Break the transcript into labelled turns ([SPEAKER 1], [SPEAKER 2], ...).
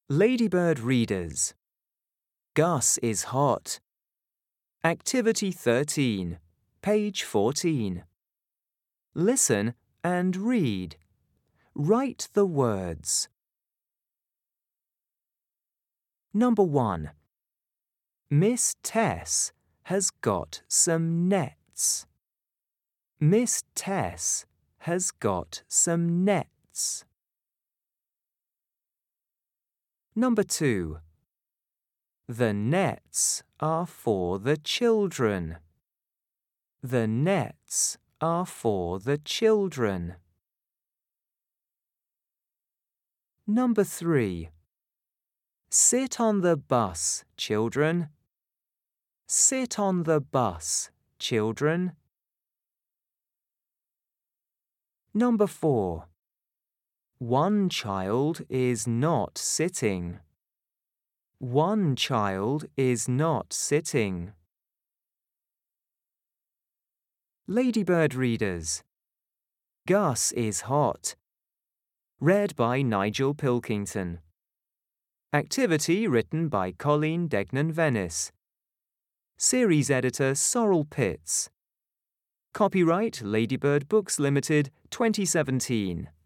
[SPEAKER 1] Ladybird readers. Gus is hot. Activity 13, page 14. Listen and read. Write the words. Number 1. Miss Tess has got some nets. Miss Tess has got some nets. Number 2. The nets are for the children. The nets are for the children. Number 3. Sit on the bus, children. Sit on the bus, children. Number 4. One child is not sitting. One child is not sitting. Ladybird readers. Gus is hot. Read by Nigel Pilkington. Activity written by Colleen Degnan-Venice. Series editor Sorrel Pitts. Copyright Ladybird Books Limited 2017.